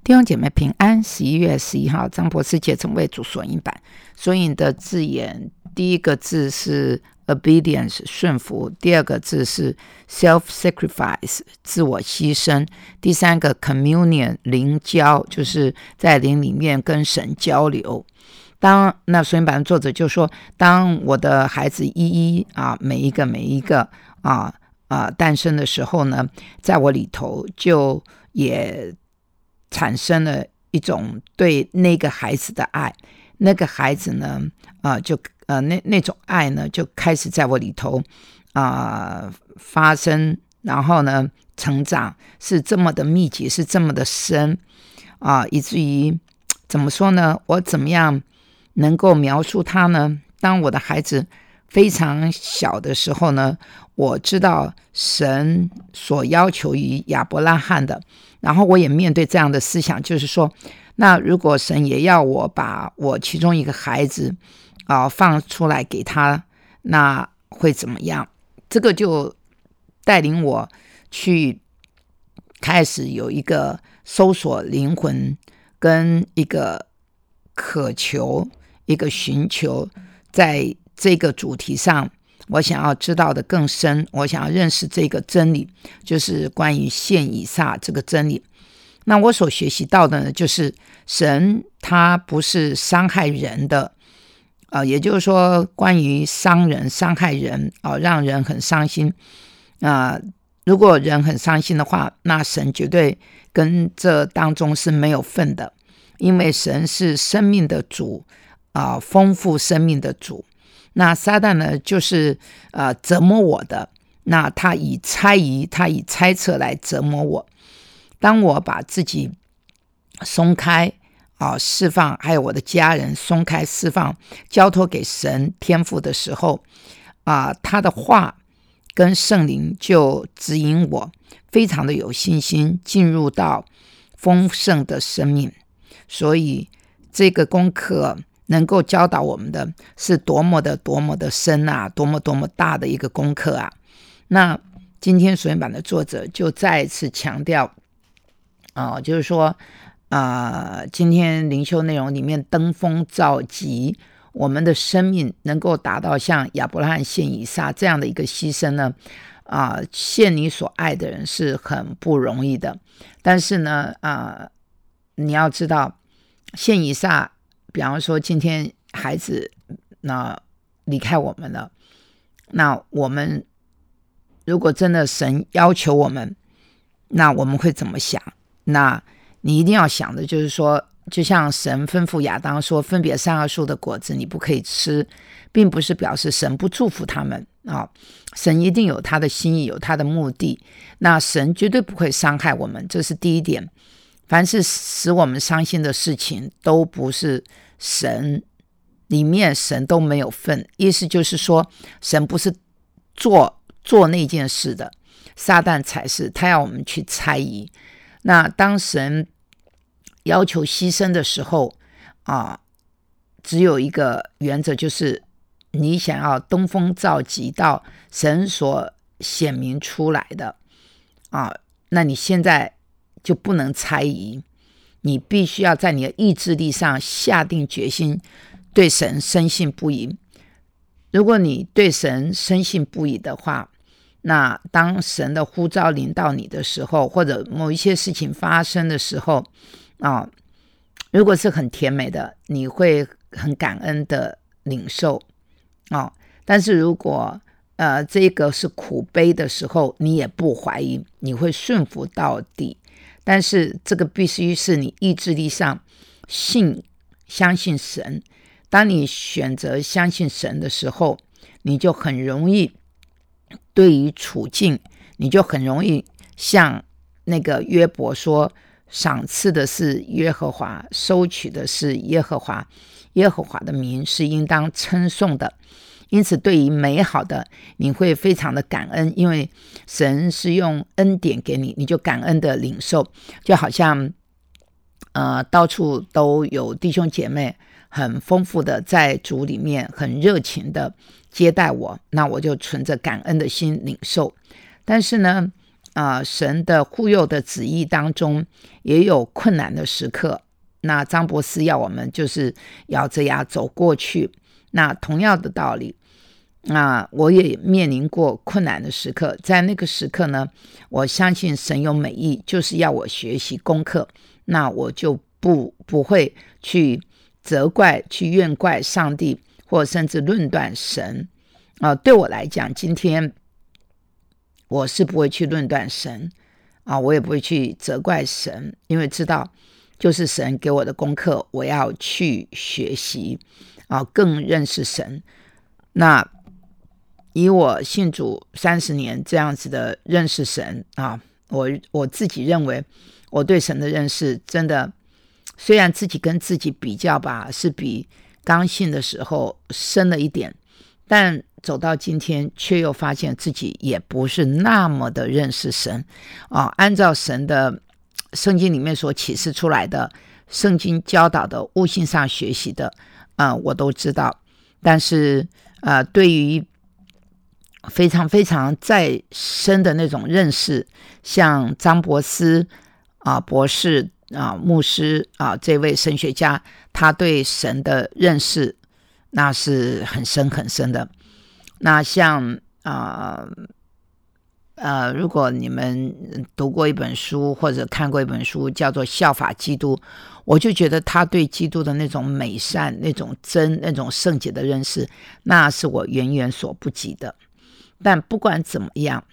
弟兄姐妹平安，11月11号，张博士节成为主索引版。索引的字眼，第一个字是 obedience 顺服，第二个字是 self-sacrifice 自我牺牲，第三个 communion 灵交，就是在灵里面跟神交流。那索引版的作者就说，当我的孩子每一个诞生的时候呢，在我里头就也产生了一种对那个孩子的爱，那个孩子呢，那种爱呢，就开始在我里头发生，然后呢，成长是这么的密集，是这么的深以至于怎么说呢？我怎么样能够描述它呢？当我的孩子非常小的时候呢，我知道神所要求于亚伯拉罕的，然后我也面对这样的思想，就是说，那如果神也要我把我其中一个孩子放出来给他，那会怎么样？这个就带领我去开始有一个搜索灵魂跟一个渴求，一个寻求，在这个主题上我想要知道的更深，我想要认识这个真理，就是关于献以撒这个真理。那我所学习到的呢，就是神他不是伤害人的，也就是说关于伤人伤害人让人很伤心如果人很伤心的话，那神绝对跟这当中是没有份的，因为神是生命的主丰富生命的主。那撒旦呢，就是折磨我的，那他以猜测来折磨我。当我把自己松开释放，还有我的家人松开释放，交托给神天父的时候他的话跟圣灵就指引我，非常的有信心进入到丰盛的生命。所以这个功课能够教导我们的是多么的深多么大的一个功课那今天索引版的作者就再一次强调就是说今天灵修内容里面登峰造极，我们的生命能够达到像亚伯拉罕献以撒这样的一个牺牲呢献你所爱的人是很不容易的。但是呢你要知道，献以撒，比方说今天孩子离开我们了，那我们如果真的神要求我们，那我们会怎么想？那你一定要想的就是说，就像神吩咐亚当说，分别善恶树的果子你不可以吃，并不是表示神不祝福他们神一定有他的心意，有他的目的，那神绝对不会伤害我们，这是第一点。凡是使我们伤心的事情都不是神里面，神都没有份，意思就是说神不是做那件事的，撒旦才是，他要我们去猜疑。那当神要求牺牲的时候只有一个原则，就是你想要登峰造极到神所显明出来的那你现在就不能猜疑，你必须要在你的意志力上下定决心，对神深信不疑。如果你对神深信不疑的话，那当神的呼召临到你的时候，或者某一些事情发生的时候如果是很甜美的，你会很感恩的领受但是如果这个是苦悲的时候，你也不怀疑，你会顺服到底。但是这个必须是你意志力上相信神。当你选择相信神的时候，你就很容易对于处境，你就很容易像那个约伯说，赏赐的是耶和华，收取的是耶和华，耶和华的名是应当称颂的。因此对于美好的你会非常的感恩，因为神是用恩典给你，你就感恩的领受。就好像到处都有弟兄姐妹很丰富的在主里面很热情的接待我，那我就存着感恩的心领受。但是呢神的护佑的旨意当中也有困难的时刻，那张博士要我们就是咬着牙走过去。那同样的道理，我也面临过困难的时刻，在那个时刻呢，我相信神有美意，就是要我学习功课，那我就不会去责怪、去怨怪上帝，或甚至论断神。对我来讲，今天我是不会去论断神我也不会去责怪神，因为知道就是神给我的功课，我要去学习更认识神。那以我信主30年这样子的认识神我自己认为我对神的认识真的，虽然自己跟自己比较吧，是比刚信的时候深了一点，但走到今天却又发现自己也不是那么的认识神按照神的圣经里面所启示出来的，圣经教导的，悟性上学习的我都知道，但是对于非常非常再深的那种认识，像张博斯博士牧师这位神学家，他对神的认识那是很深很深的。那像如果你们读过一本书或者看过一本书叫做《效法基督》，我就觉得他对基督的那种美善、那种真、那种圣洁的认识，那是我远远所不及的。但不管怎么样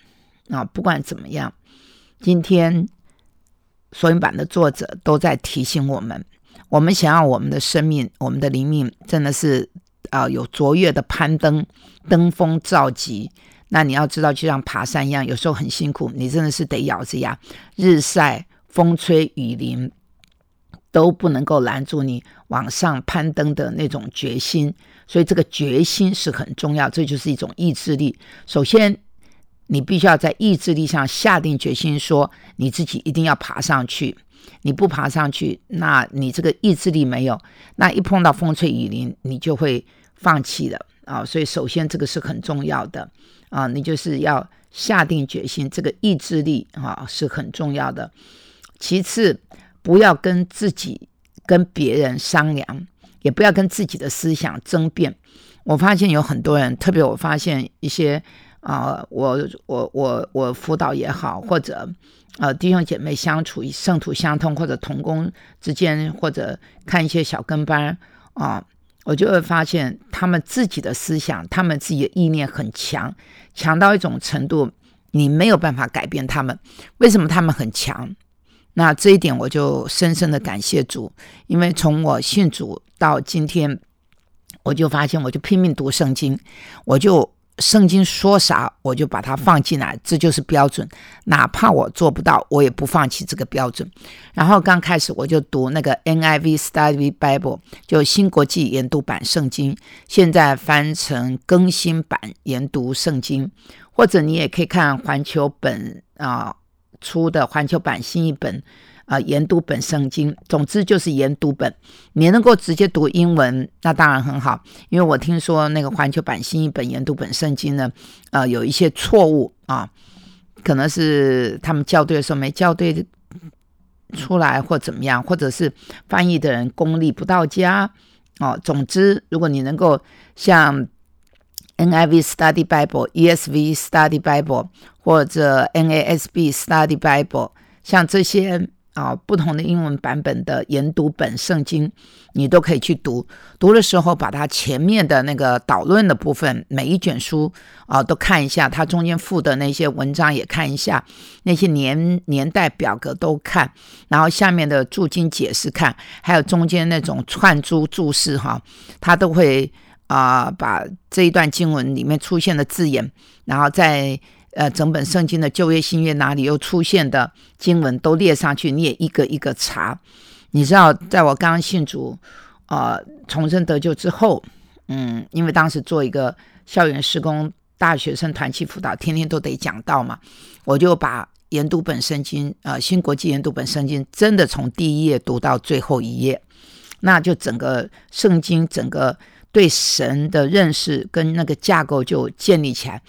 今天索引版的作者都在提醒我们，我们想要我们的生命、我们的灵命真的是有卓越的攀登，登峰造极。那你要知道，就像爬山一样，有时候很辛苦，你真的是得咬着牙，日晒、风吹雨淋都不能够拦住你往上攀登的那种决心。所以这个决心是很重要，这就是一种意志力。首先你必须要在意志力上下定决心，说你自己一定要爬上去，你不爬上去，那你这个意志力没有，那一碰到风吹雨淋你就会放弃了所以首先这个是很重要的你就是要下定决心，这个意志力是很重要的。其次，不要跟自己跟别人商量，也不要跟自己的思想争辩。我发现有很多人，特别我发现一些我辅导也好，或者弟兄姐妹相处圣徒相通，或者同工之间，或者看一些小跟班我就会发现他们自己的思想，他们自己的意念很强，强到一种程度你没有办法改变他们。为什么他们很强？那这一点我就深深的感谢主，因为从我信主到今天，我就发现我就拼命读圣经，我就圣经说啥我就把它放进来，这就是标准，哪怕我做不到我也不放弃这个标准。然后刚开始我就读那个 NIV Study Bible， 就新国际研读版圣经，现在翻成更新版研读圣经，或者你也可以看环球本出的环球版新译本研读本圣经。总之就是研读本，你能够直接读英文那当然很好，因为我听说那个环球版新译本研读本圣经呢有一些错误可能是他们校对的时候没校对出来或怎么样，或者是翻译的人功力不到家总之如果你能够像NIV Study Bible、ESV Study Bible 或者 NASB Study Bible， 像这些不同的英文版本的研读本圣经，你都可以去读。读的时候把它前面的那个导论的部分，每一卷书都看一下，它中间附的那些文章也看一下，那些年代表格都看，然后下面的注经解释看，还有中间那种串珠注释它都会把这一段经文里面出现的字眼，然后在整本圣经的旧约新约哪里又出现的经文都列上去，你也一个一个查。你知道在我刚刚信主重生得救之后因为当时做一个校园事工大学生团契辅导，天天都得讲道嘛，我就把研读本圣经新国际研读本圣经真的从第一页读到最后一页，那就整个圣经整个对神的认识跟那个架构就建立起来。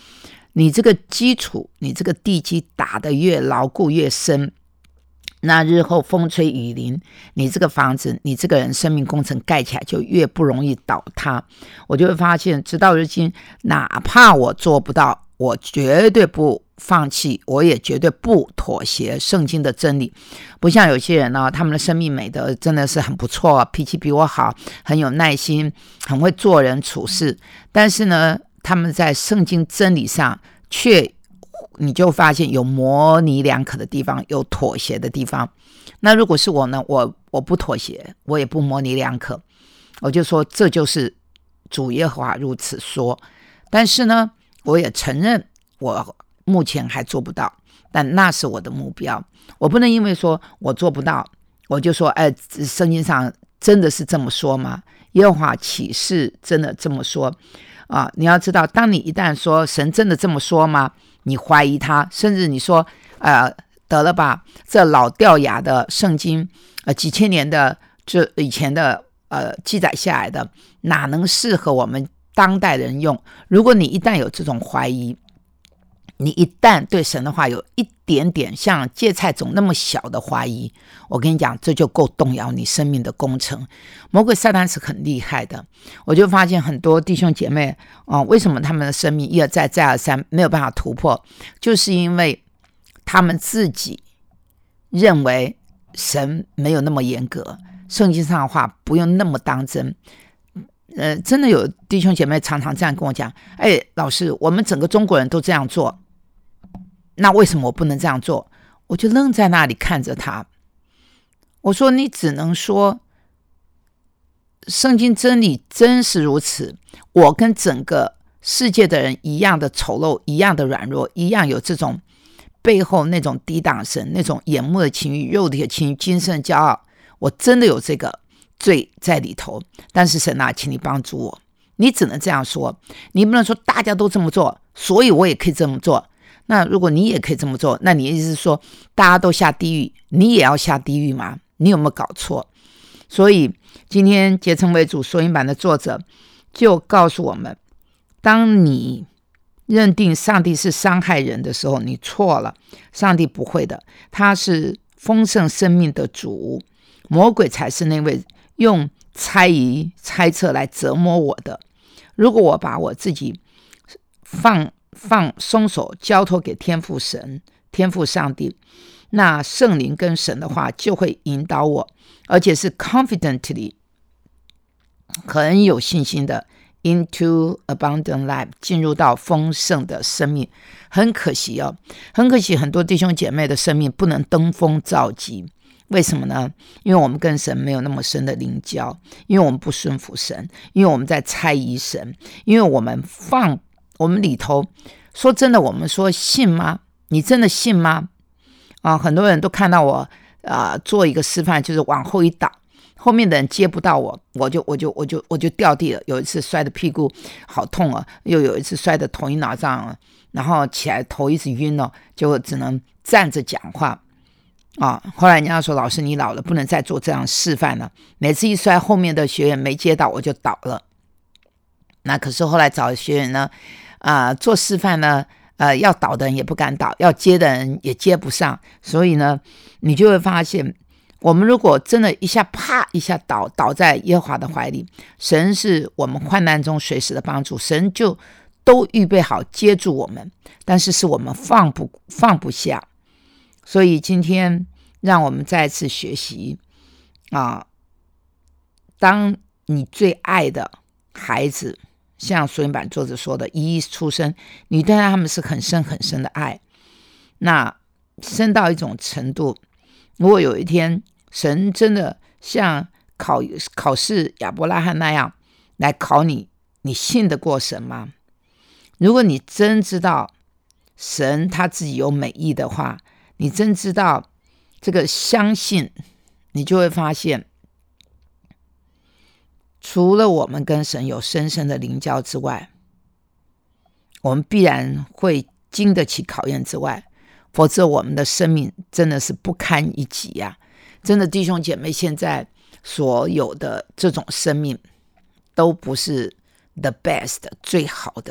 你这个基础，你这个地基打得越牢固越深，那日后风吹雨淋，你这个房子，你这个人生命工程盖起来就越不容易倒塌。我就会发现，直到如今，哪怕我做不到，我绝对不放弃，我也绝对不妥协圣经的真理。不像有些人呢，他们的生命美德真的是很不错，脾气比我好，很有耐心，很会做人处事，但是呢，他们在圣经真理上却你就发现有模棱两可的地方，有妥协的地方。那如果是我呢，我不妥协，我也不模棱两可，我就说这就是主耶和华如此说。但是呢，我也承认我目前还做不到，但那是我的目标。我不能因为说我做不到，我就说圣经上真的是这么说吗？耶和华启示真的这么说啊？你要知道，当你一旦说神真的这么说吗？你怀疑他，甚至你说得了吧，这老掉牙的圣经几千年的这以前的记载下来的，哪能适合我们当代人用？如果你一旦有这种怀疑，你一旦对神的话有一点点像芥菜种那么小的怀疑，我跟你讲，这就够动摇你生命的工程。魔鬼撒旦是很厉害的，我就发现很多弟兄姐妹为什么他们的生命一而再再而三没有办法突破，就是因为他们自己认为神没有那么严格，圣经上的话不用那么当真。真的有弟兄姐妹常常这样跟我讲，老师，我们整个中国人都这样做，那为什么我不能这样做？我就愣在那里看着他，我说你只能说圣经真理真是如此，我跟整个世界的人一样的丑陋，一样的软弱，一样有这种背后那种抵挡神，那种眼目的情欲，肉体的情欲，今生的骄傲，我真的有这个罪在里头。但是神啊，请你帮助我。你只能这样说，你不能说大家都这么做，所以我也可以这么做。那如果你也可以这么做，那你的意思是说大家都下地狱，你也要下地狱吗？你有没有搞错？所以今天结成为主索引版的作者就告诉我们，当你认定上帝是伤害人的时候，你错了。上帝不会的，他是丰盛生命的主，魔鬼才是那位用猜疑猜测来折磨我的。如果我把我自己松手交托给天父神，天父上帝，那圣灵跟神的话就会引导我，而且是 confidently 很有信心的 into abundant life， 进入到丰盛的生命。很可惜很可惜很多弟兄姐妹的生命不能登峰造极。为什么呢？因为我们跟神没有那么深的灵交，因为我们不顺服神，因为我们在猜疑神，因为我们里头，说真的，我们说信吗？你真的信吗？很多人都看到我做一个示范，就是往后一倒，后面的人接不到我就掉地了。有一次摔的屁股好痛又有一次摔的头晕脑胀然后起来头一直晕就只能站着讲话。后来人家说，老师你老了，不能再做这样示范了。每次一摔，后面的学员没接到我就倒了。那可是后来找学员呢做示范呢要倒的人也不敢倒，要接的人也接不上。所以呢，你就会发现，我们如果真的一下啪一下倒在耶和华的怀里，神是我们患难中随时的帮助，神就都预备好接住我们，但是我们放不下。所以今天让我们再次学习当你最爱的孩子，像索引版作者说的，一出生，你对他们是很深很深的爱，那深到一种程度，如果有一天神真的像考试亚伯拉罕那样来考你，你信得过神吗？如果你真知道神他自己有美意的话，你真知道这个相信，你就会发现，除了我们跟神有深深的灵交之外，我们必然会经得起考验之外，否则我们的生命真的是不堪一击呀！真的，弟兄姐妹，现在所有的这种生命都不是 the best 最好的，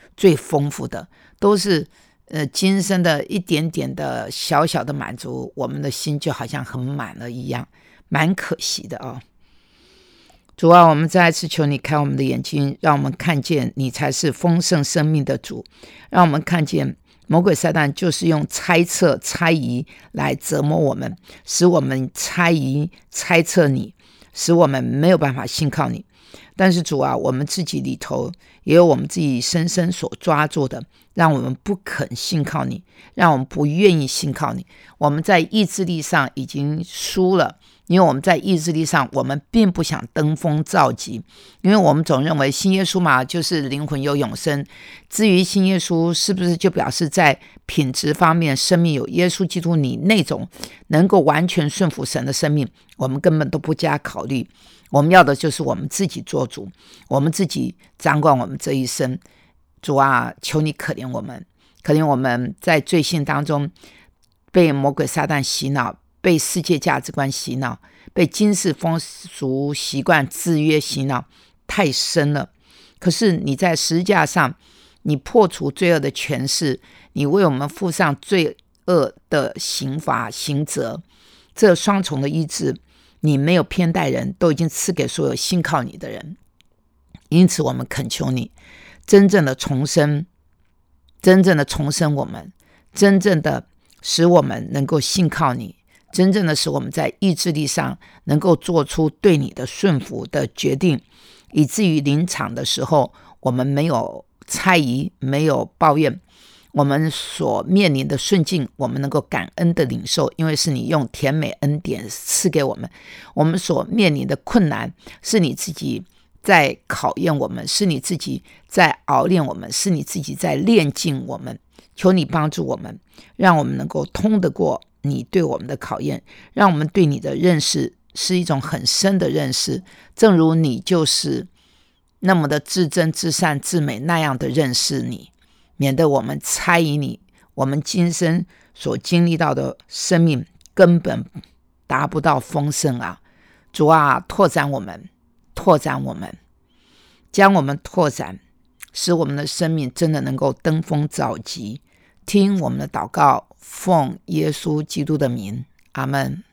最丰富的，都是今生的一点点的小小的满足，我们的心就好像很满了一样，蛮可惜的哦。主啊，我们再一次求你开我们的眼睛，让我们看见你才是丰盛生命的主，让我们看见魔鬼撒旦就是用猜测、猜疑来折磨我们，使我们猜疑、猜测你，使我们没有办法信靠你。但是主啊，我们自己里头也有我们自己深深所抓住的，让我们不肯信靠你，让我们不愿意信靠你。我们在意志力上已经输了，因为我们在意志力上我们并不想登峰造极，因为我们总认为信耶稣嘛就是灵魂有永生，至于信耶稣是不是就表示在品质方面生命有耶稣基督你那种能够完全顺服神的生命，我们根本都不加考虑。我们要的就是我们自己做主，我们自己掌管我们这一生。主啊，求你可怜我们，可怜我们在罪性当中被魔鬼撒旦洗脑，被世界价值观洗脑，被今世风俗习惯制约洗脑太深了。可是你在十字架上，你破除罪恶的权势，你为我们付上罪恶的刑罚刑责，这双重的医治，你没有偏待人，都已经赐给所有信靠你的人。因此我们恳求你真正的重生，真正的重生我们，真正的使我们能够信靠你，真正的使我们在意志力上能够做出对你的顺服的决定，以至于临场的时候我们没有猜疑，没有抱怨，我们所面临的顺境我们能够感恩的领受，因为是你用甜美恩典赐给我们。我们所面临的困难是你自己在考验我们，是你自己在熬炼我们，是你自己在炼净我们。求你帮助我们，让我们能够通得过你对我们的考验，让我们对你的认识是一种很深的认识，正如你就是那么的至真至善至美那样的认识你，免得我们猜疑你，我们今生所经历到的生命根本达不到丰盛啊。主啊，拓展我们，拓展我们，将我们拓展，使我们的生命真的能够登峰造极。听我们的祷告，奉耶稣基督的名，阿们。